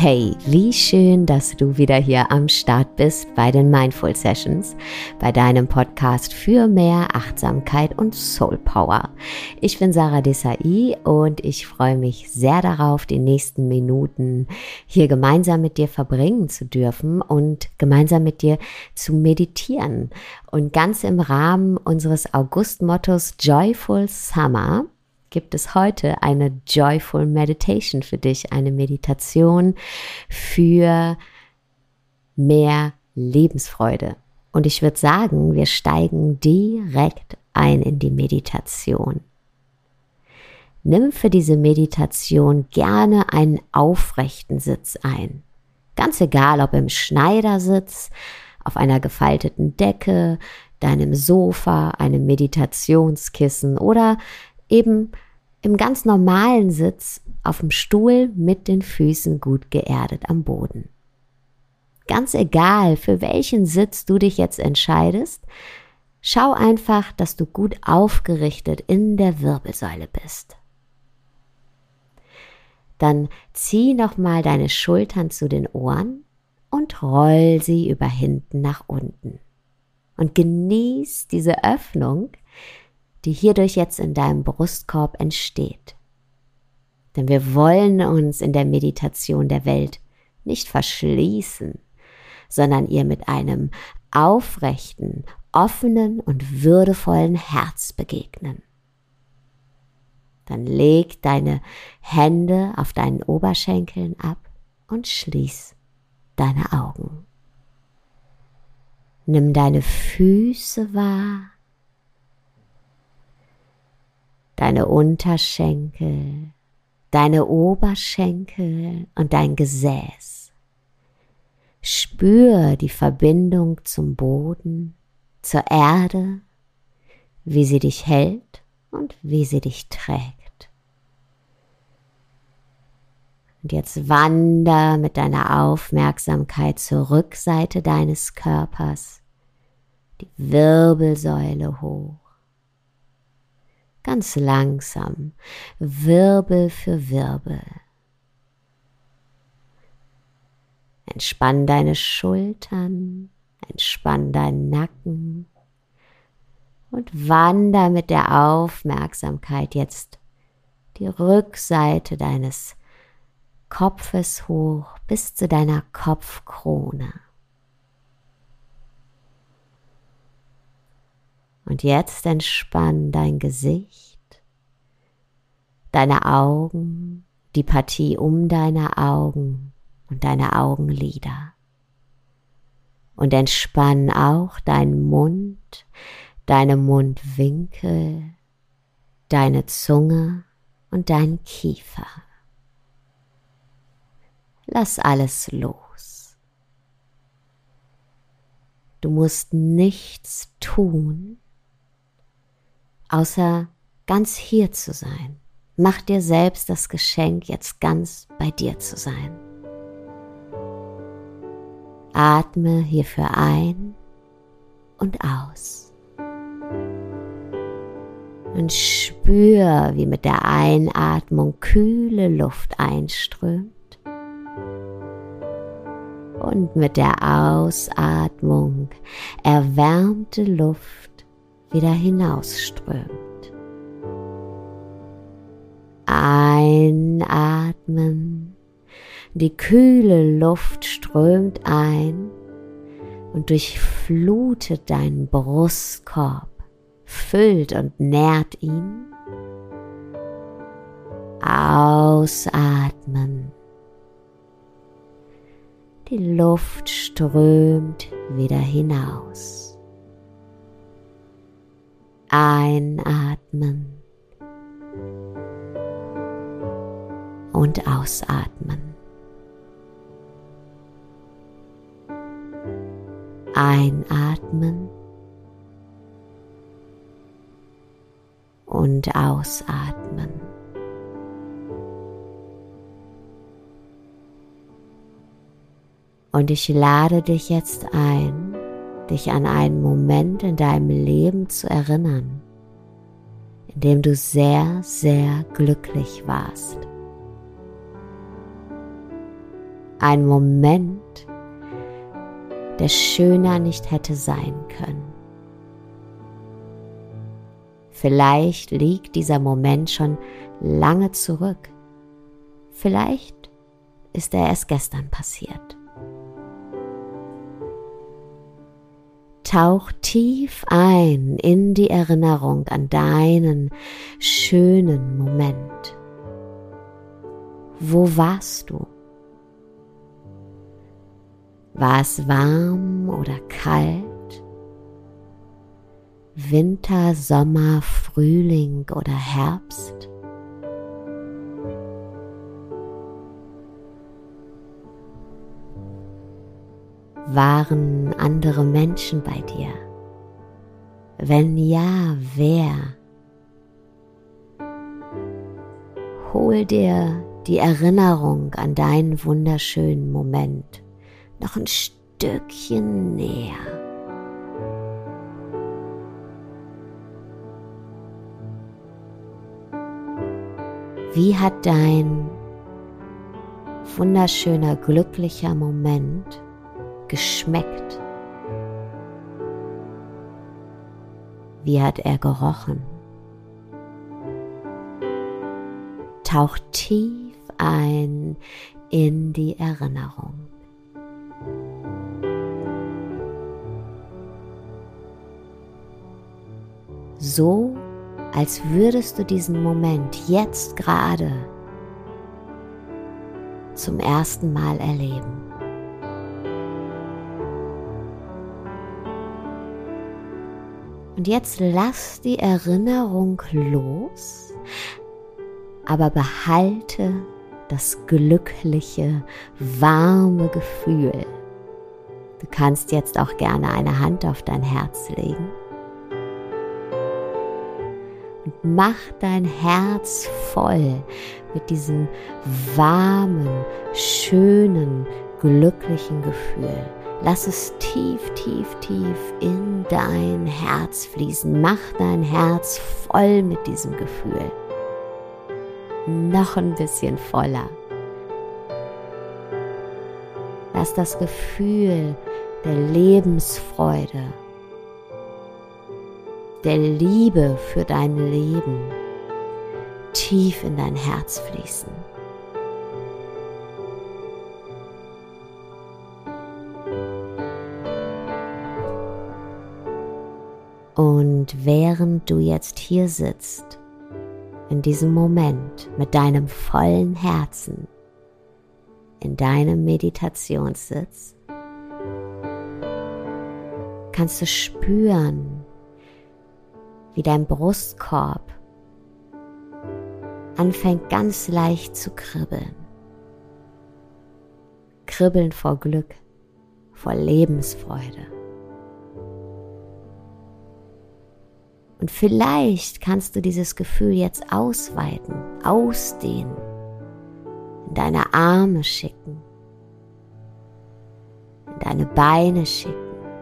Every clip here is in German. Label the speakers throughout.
Speaker 1: Hey, wie schön, dass du wieder hier am Start bist bei den Mindful Sessions, bei deinem Podcast für mehr Achtsamkeit und Soul Power. Ich bin Sarah Desai und ich freue mich sehr darauf, die nächsten Minuten hier gemeinsam mit dir verbringen zu dürfen und gemeinsam mit dir zu meditieren. Und ganz im Rahmen unseres August-Mottos Joyful Summer gibt es heute eine Joyful Meditation für dich, eine Meditation für mehr Lebensfreude. Und ich würde sagen, wir steigen direkt ein in die Meditation. Nimm für diese Meditation gerne einen aufrechten Sitz ein. Ganz egal, ob im Schneidersitz, auf einer gefalteten Decke, deinem Sofa, einem Meditationskissen oder eben im ganz normalen Sitz auf dem Stuhl mit den Füßen gut geerdet am Boden. Ganz egal, für welchen Sitz du dich jetzt entscheidest, schau einfach, dass du gut aufgerichtet in der Wirbelsäule bist. Dann zieh nochmal deine Schultern zu den Ohren und roll sie über hinten nach unten. Und genieß diese Öffnung, die hierdurch jetzt in deinem Brustkorb entsteht. Denn wir wollen uns in der Meditation der Welt nicht verschließen, sondern ihr mit einem aufrechten, offenen und würdevollen Herz begegnen. Dann leg deine Hände auf deinen Oberschenkeln ab und schließ deine Augen. Nimm deine Füße wahr, deine Unterschenkel, deine Oberschenkel und dein Gesäß. Spür die Verbindung zum Boden, zur Erde, wie sie dich hält und wie sie dich trägt. Und jetzt wander mit deiner Aufmerksamkeit zur Rückseite deines Körpers, die Wirbelsäule hoch. Ganz langsam, Wirbel für Wirbel. Entspann deine Schultern, entspann deinen Nacken und wander mit der Aufmerksamkeit jetzt die Rückseite deines Kopfes hoch bis zu deiner Kopfkrone. Und jetzt entspann dein Gesicht, deine Augen, die Partie um deine Augen und deine Augenlider. Und entspann auch deinen Mund, deine Mundwinkel, deine Zunge und deinen Kiefer. Lass alles los. Du musst nichts tun, außer ganz hier zu sein. Mach dir selbst das Geschenk, jetzt ganz bei dir zu sein. Atme hierfür ein und aus. Und spür, wie mit der Einatmung kühle Luft einströmt und mit der Ausatmung erwärmte Luft wieder hinausströmt. Einatmen, die kühle Luft strömt ein und durchflutet deinen Brustkorb, füllt und nährt ihn. Ausatmen, die Luft strömt wieder hinaus. Einatmen und ausatmen. Einatmen und ausatmen. Und ich lade dich jetzt ein, dich an einen Moment in deinem Leben zu erinnern, in dem du sehr, sehr glücklich warst. Ein Moment, der schöner nicht hätte sein können. Vielleicht liegt dieser Moment schon lange zurück. Vielleicht ist er erst gestern passiert. Tauch tief ein in die Erinnerung an deinen schönen Moment. Wo warst du? War es warm oder kalt? Winter, Sommer, Frühling oder Herbst? Waren andere Menschen bei dir? Wenn ja, wer? Hol dir die Erinnerung an deinen wunderschönen Moment noch ein Stückchen näher. Wie hat dein wunderschöner, glücklicher Moment geschmeckt? Wie hat er gerochen? Tauch tief ein in die Erinnerung. So, als würdest du diesen Moment jetzt gerade zum ersten Mal erleben. Und jetzt lass die Erinnerung los, aber behalte das glückliche, warme Gefühl. Du kannst jetzt auch gerne eine Hand auf dein Herz legen. Und mach dein Herz voll mit diesem warmen, schönen, glücklichen Gefühl. Lass es tief, tief, tief in dein Herz fließen. Mach dein Herz voll mit diesem Gefühl. Noch ein bisschen voller. Lass das Gefühl der Lebensfreude, der Liebe für dein Leben tief in dein Herz fließen. Und während du jetzt hier sitzt, in diesem Moment mit deinem vollen Herzen, in deinem Meditationssitz, kannst du spüren, wie dein Brustkorb anfängt ganz leicht zu kribbeln. Kribbeln vor Glück, vor Lebensfreude. Und vielleicht kannst du dieses Gefühl jetzt ausweiten, ausdehnen, in deine Arme schicken, in deine Beine schicken.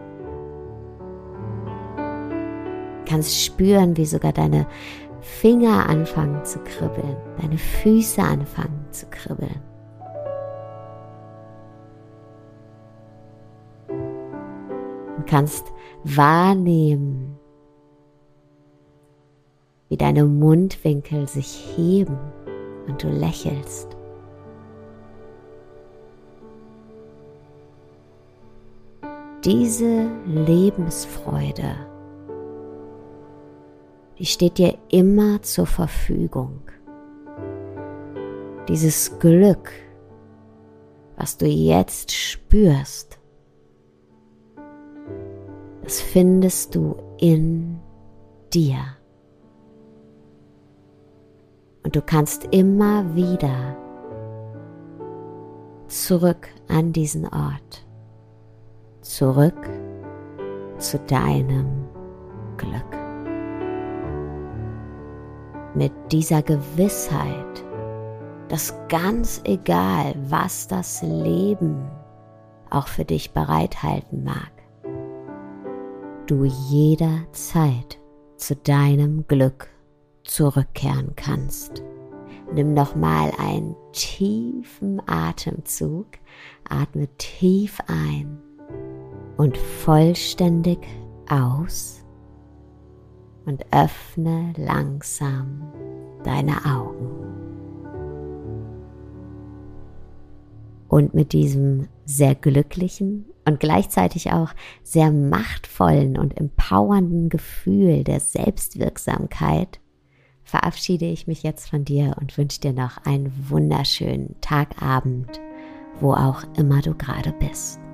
Speaker 1: Du kannst spüren, wie sogar deine Finger anfangen zu kribbeln, deine Füße anfangen zu kribbeln. Du kannst wahrnehmen, wie deine Mundwinkel sich heben und du lächelst. Diese Lebensfreude, die steht dir immer zur Verfügung. Dieses Glück, was du jetzt spürst, das findest du in dir. Und du kannst immer wieder zurück an diesen Ort, zurück zu deinem Glück. Mit dieser Gewissheit, dass ganz egal, was das Leben auch für dich bereithalten mag, du jederzeit zu deinem Glück zurückkehren kannst, Nimm nochmal einen tiefen Atemzug, atme tief ein und vollständig aus und öffne langsam deine Augen. Und mit diesem sehr glücklichen und gleichzeitig auch sehr machtvollen und empowernden Gefühl der Selbstwirksamkeit verabschiede ich mich jetzt von dir und wünsche dir noch einen wunderschönen Tagabend, wo auch immer du gerade bist.